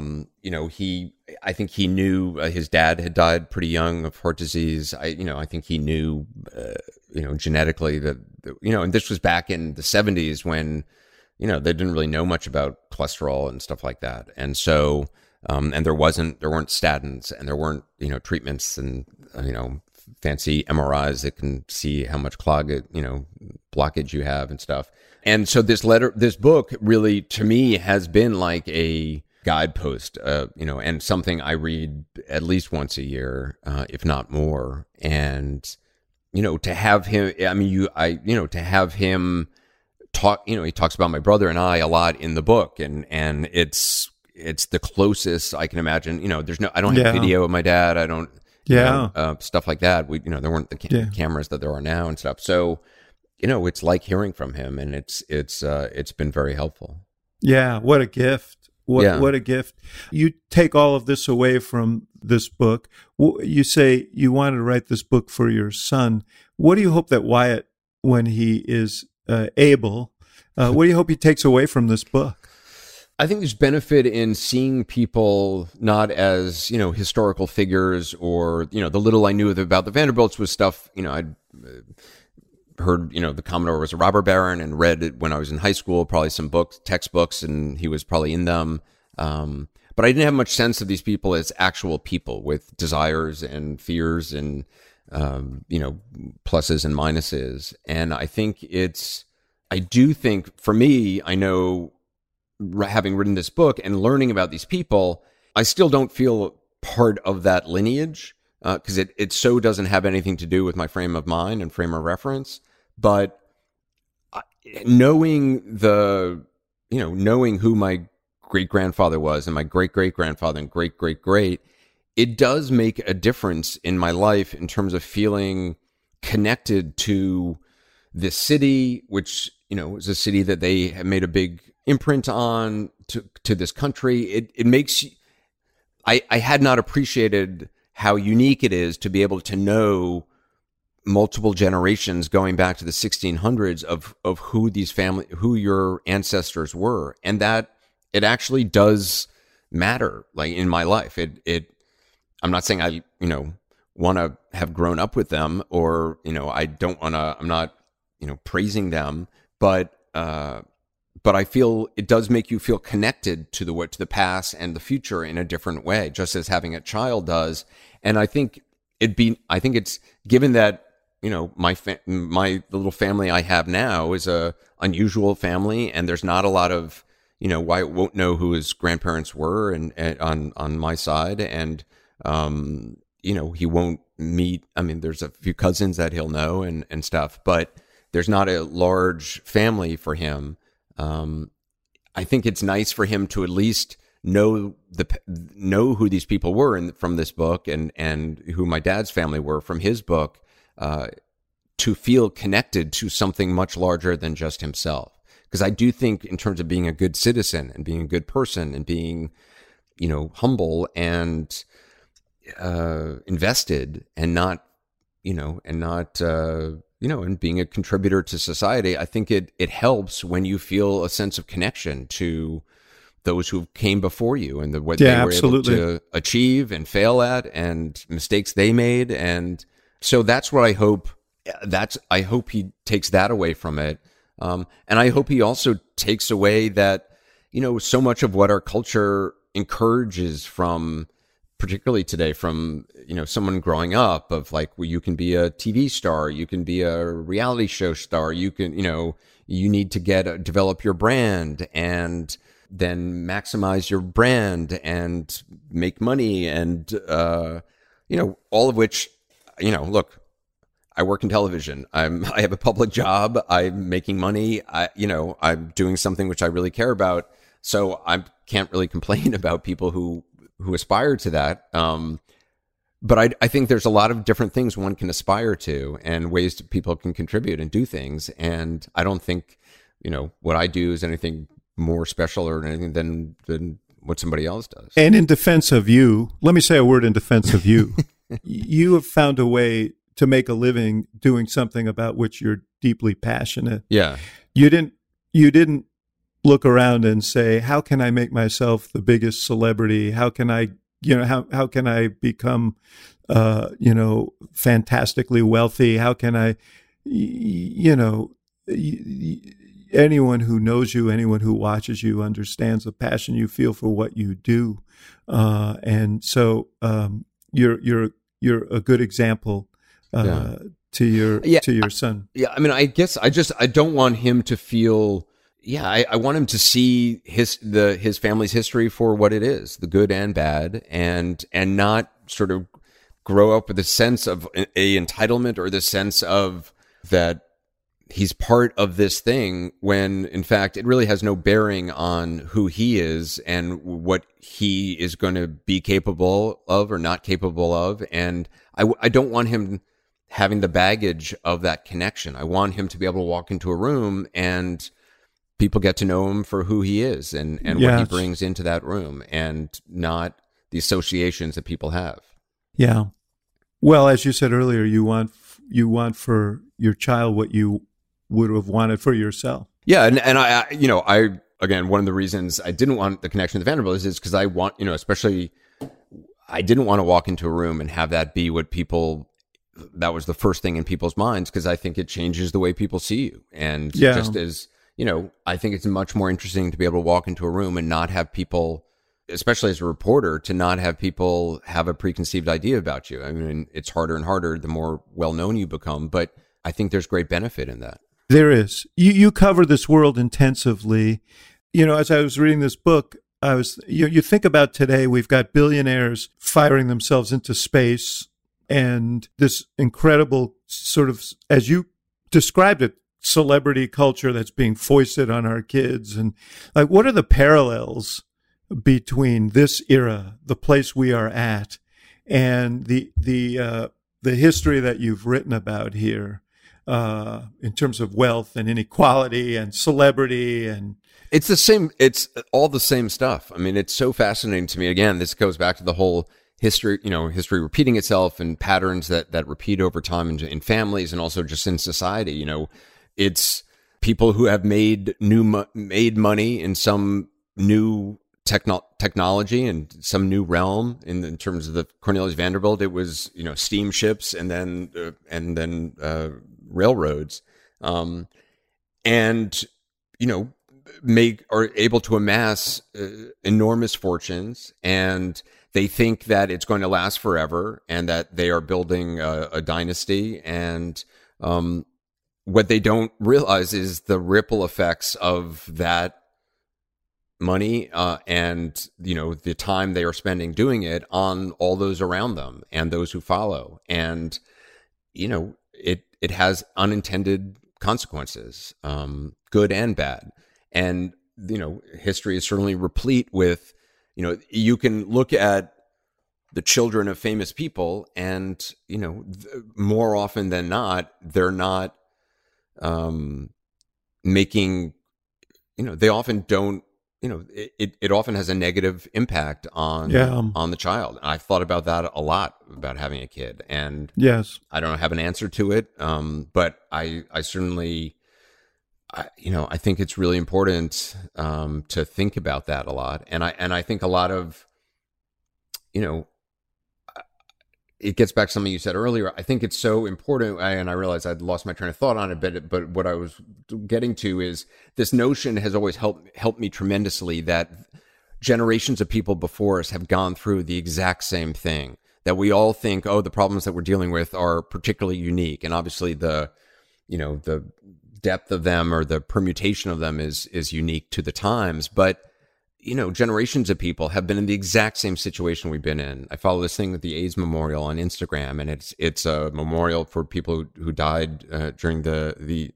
I think he knew his dad had died pretty young of heart disease. I think he knew, genetically that, and this was back in the 70s when, they didn't really know much about cholesterol and stuff like that. And so, and there weren't statins and there weren't, treatments and, fancy MRIs that can see how much blockage you have and stuff. And so this book really, to me, has been like a guidepost, and something I read at least once a year, if not more. And, to have him, to have him talk, he talks about my brother and I a lot in the book, and it's the closest I can imagine. I don't have video of my dad. I don't. Stuff like that. There weren't the cameras that there are now and stuff. So, it's like hearing from him, and it's been very helpful. Yeah, what a gift! What a gift. You take all of this away from this book. You say you wanted to write this book for your son. What do you hope that Wyatt, when he is able, what do you hope he takes away from this book? I think there's benefit in seeing people not as, historical figures or, the little I knew about the Vanderbilts was stuff, I'd heard, the Commodore was a robber baron and read it when I was in high school, probably some textbooks, and he was probably in them. But I didn't have much sense of these people as actual people with desires and fears and, pluses and minuses. And I do think for me, I know, having written this book and learning about these people, I still don't feel part of that lineage because it so doesn't have anything to do with my frame of mind and frame of reference. But knowing who my great-grandfather was and my great-great-grandfather and great-great-great, it does make a difference in my life in terms of feeling connected to this city, which, is a city that they have made a big imprint on to this country. It makes I had not appreciated how unique it is to be able to know multiple generations going back to the 1600s of who your ancestors were, and that it actually does matter. Like in my life, I'm not saying I want to have grown up with them, or I don't want to. I'm not praising them, but I feel it does make you feel connected to the past and the future in a different way, just as having a child does. And I think it's given that, the little family I have now is a unusual family, and there's not a lot of, Wyatt won't know who his grandparents were and on my side. And, he won't meet, there's a few cousins that he'll know and stuff, but there's not a large family for him. I think it's nice for him to at least know who these people were from this book and who my dad's family were from his book, to feel connected to something much larger than just himself. Because I do think in terms of being a good citizen and being a good person and being, humble and invested and not, and being a contributor to society, I think it helps when you feel a sense of connection to those who came before you and what they were able to achieve and fail at and mistakes they made. And so that's what I hope. I hope he takes that away from it. And I hope he also takes away that, so much of what our culture encourages from, particularly today, from, someone growing up of like, well, you can be a TV star, you can be a reality show star, you can, you need to develop your brand and then maximize your brand and make money and, all of which, look, I work in television. I have a public job. I'm making money. I'm doing something which I really care about. So I can't really complain about people who aspire to that. But I think there's a lot of different things one can aspire to and ways that people can contribute and do things. And I don't think, what I do is anything more special or anything than what somebody else does. And in defense of you, let me say a word in defense of you. You have found a way to make a living doing something about which you're deeply passionate. Yeah. You didn't look around and say, how can I make myself the biggest celebrity? How can I, how can I become, fantastically wealthy? How can I, anyone who knows you, anyone who watches you understands the passion you feel for what you do. And so, you're a good example to your son. Yeah, I guess I don't want him to feel. Yeah, I want him to see his family's history for what it is, the good and bad, and not sort of grow up with a sense of a entitlement or the sense of that he's part of this thing when in fact it really has no bearing on who he is and what he is going to be capable of or not capable of. And I don't want him having the baggage of that connection. I want him to be able to walk into a room and people get to know him for who he is and what he brings into that room, and not the associations that people have. Yeah. Well, as you said earlier, you want for your child what you would have wanted for yourself. Yeah, and I again, one of the reasons I didn't want the connection to Vanderbilt is because I want, especially, I didn't want to walk into a room and have that be that was the first thing in people's minds, because I think it changes the way people see you. And just as, I think it's much more interesting to be able to walk into a room and not have people, especially as a reporter, to not have people have a preconceived idea about you. I mean, it's harder and harder the more well-known you become, but I think there's great benefit in that. There is. You cover this world intensively. As I was reading this book, you think about today, we've got billionaires firing themselves into space, and this incredible sort of, as you described it, celebrity culture that's being foisted on our kids. And like, what are the parallels between this era, the place we are at, and the history that you've written about here, in terms of wealth and inequality and celebrity? And it's the same. It's all the same stuff. I mean, it's so fascinating to me. Again, this goes back to the whole history, history repeating itself, and patterns that repeat over time in families, and also just in society. It's people who have made money in some new technology and some new realm. In terms of the Cornelius Vanderbilt, it was steamships and then railroads, and are able to amass enormous fortunes, and they think that it's going to last forever and that they are building a dynasty. And what they don't realize is the ripple effects of that money and the time they are spending doing it on all those around them and those who follow. And it has unintended consequences, good and bad. And history is certainly replete with, you can look at the children of famous people, and more often than not, they're not making, they often don't, it often has a negative impact on the child. I've thought about that a lot, about having a kid, and yes, I don't have an answer to it, but I certainly, I think it's really important to think about that a lot, and I think a lot of, it gets back to something you said earlier. I think it's so important, and I realized I'd lost my train of thought on it, but what I was getting to is this notion has always helped me tremendously, that generations of people before us have gone through the exact same thing, that we all think, the problems that we're dealing with are particularly unique, and obviously the depth of them or the permutation of them is unique to the times, but generations of people have been in the exact same situation we've been in. I follow this thing with the AIDS Memorial on Instagram, and it's a memorial for people who died during the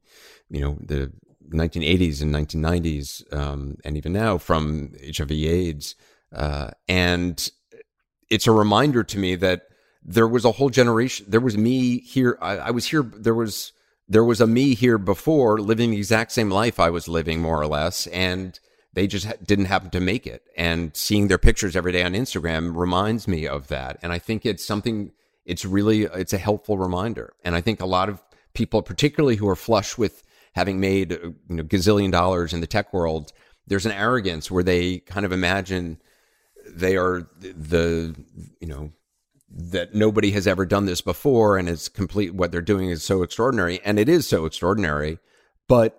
1980s and 1990s, and even now from HIV/AIDS. And it's a reminder to me that there was a whole generation. There was me here. I was here. There was a me here before, living the exact same life I was living, more or less, and they just didn't happen to make it. And seeing their pictures every day on Instagram reminds me of that. And I think it's something, it's a helpful reminder. And I think a lot of people, particularly who are flush with having made gazillion dollars in the tech world, there's an arrogance where they kind of imagine they are that nobody has ever done this before, and it's complete, what they're doing is so extraordinary. And it is so extraordinary, but,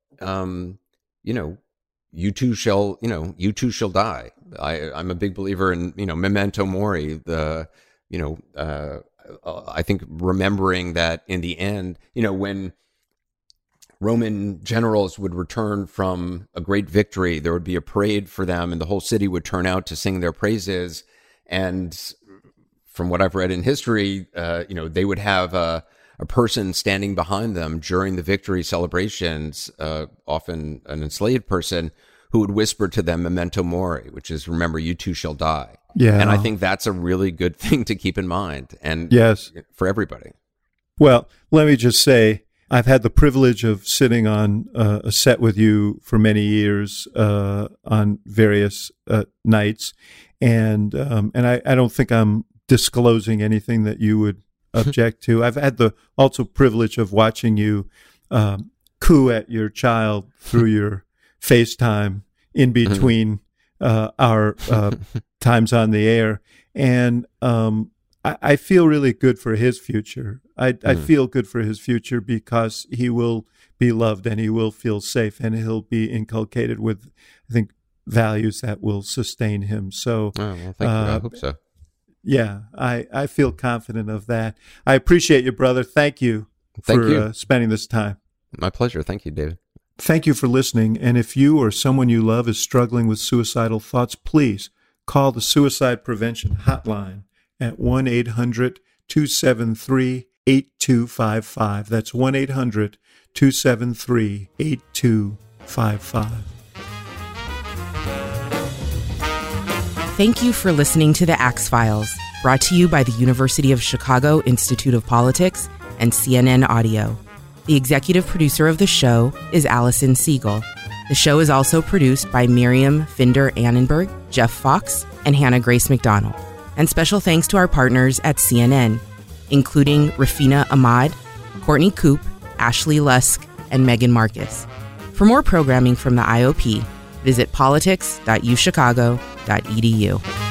you too shall die. I'm a big believer in, memento mori, I think remembering that in the end, when Roman generals would return from a great victory, there would be a parade for them, and the whole city would turn out to sing their praises. And from what I've read in history, they would have a person standing behind them during the victory celebrations, often an enslaved person, who would whisper to them memento mori, which is, remember, you too shall die. Yeah. And I think that's a really good thing to keep in mind, and yes, for everybody. Well, let me just say, I've had the privilege of sitting on a set with you for many years on various nights, and I don't think I'm disclosing anything that you would object to. I've had the also privilege of watching you coo at your child through your FaceTime in between our times on the air, and I feel really good for his future. I feel good for his future because he will be loved and he will feel safe and he'll be inculcated with, I think, values that will sustain him. So, well, thank you. I hope so. Yeah, I feel confident of that. I appreciate you, brother. Thank you for spending this time. My pleasure. Thank you, David. Thank you for listening. And if you or someone you love is struggling with suicidal thoughts, please call the Suicide Prevention Hotline at 1-800-273-8255. That's 1-800-273-8255. Thank you for listening to The Axe Files, brought to you by the University of Chicago Institute of Politics and CNN Audio. The executive producer of the show is Allison Siegel. The show is also produced by Miriam Finder-Annenberg, Jeff Fox, and Hannah Grace McDonald. And special thanks to our partners at CNN, including Rafina Ahmad, Courtney Koop, Ashley Lusk, and Megan Marcus. For more programming from the IOP, visit politics.uchicago.edu.